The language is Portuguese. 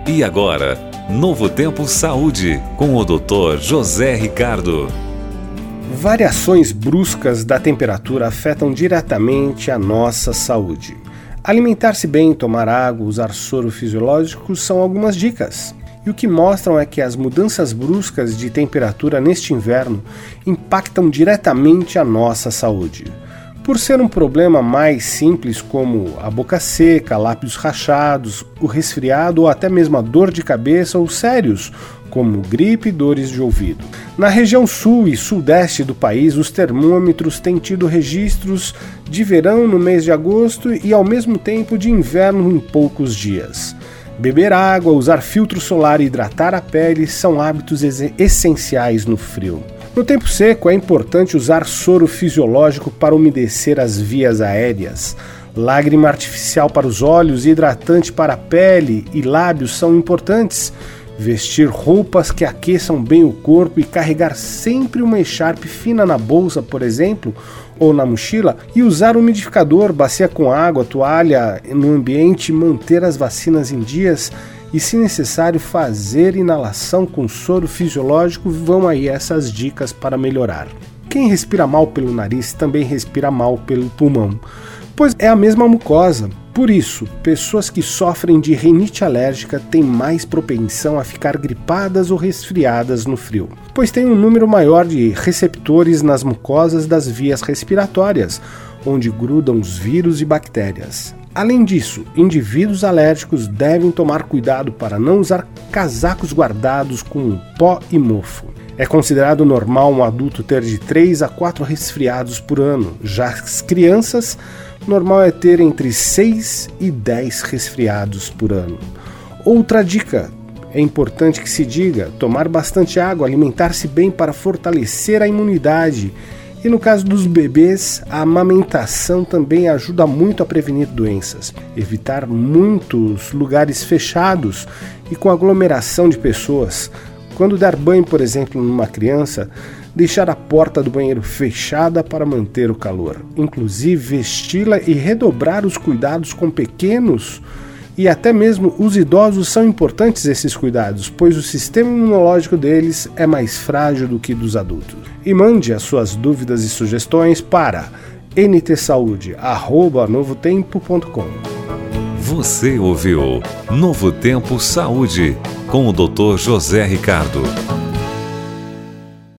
E agora, Novo Tempo Saúde, com o Dr. José Ricardo. Variações bruscas da temperatura afetam diretamente a nossa saúde. Alimentar-se bem, tomar água, usar soro fisiológico são algumas dicas. E o que mostram é que as mudanças bruscas de temperatura neste inverno impactam diretamente a nossa saúde. Por ser um problema mais simples como a boca seca, lábios rachados, o resfriado ou até mesmo a dor de cabeça ou sérios, como gripe e dores de ouvido. Na região sul e sudeste do país, os termômetros têm tido registros de verão no mês de agosto e ao mesmo tempo de inverno em poucos dias. Beber água, usar filtro solar e hidratar a pele são hábitos essenciais no frio. No tempo seco, é importante usar soro fisiológico para umedecer as vias aéreas. Lágrima artificial para os olhos e hidratante para a pele e lábios são importantes. Vestir roupas que aqueçam bem o corpo e carregar sempre uma echarpe fina na bolsa, por exemplo, ou na mochila, e usar umidificador, bacia com água, toalha no ambiente, manter as vacinas em dias e, se necessário, fazer inalação com soro fisiológico. Vão aí essas dicas para melhorar. Quem respira mal pelo nariz também respira mal pelo pulmão, pois é a mesma mucosa. Por isso, pessoas que sofrem de rinite alérgica têm mais propensão a ficar gripadas ou resfriadas no frio, pois tem um número maior de receptores nas mucosas das vias respiratórias, onde grudam os vírus e bactérias. Além disso, indivíduos alérgicos devem tomar cuidado para não usar casacos guardados com pó e mofo. É considerado normal um adulto ter de 3 a 4 resfriados por ano. Já as crianças, normal é ter entre 6 e 10 resfriados por ano. Outra dica, é importante que se diga, tomar bastante água, alimentar-se bem para fortalecer a imunidade. E no caso dos bebês, a amamentação também ajuda muito a prevenir doenças. Evitar muitos lugares fechados e com aglomeração de pessoas. Quando dar banho, por exemplo, numa criança, deixar a porta do banheiro fechada para manter o calor. Inclusive, vesti-la e redobrar os cuidados com pequenos e até mesmo os idosos são importantes esses cuidados, pois o sistema imunológico deles é mais frágil do que dos adultos. E mande as suas dúvidas e sugestões para ntsaude@novotempo.com. Você ouviu Novo Tempo Saúde, com o Dr. José Ricardo.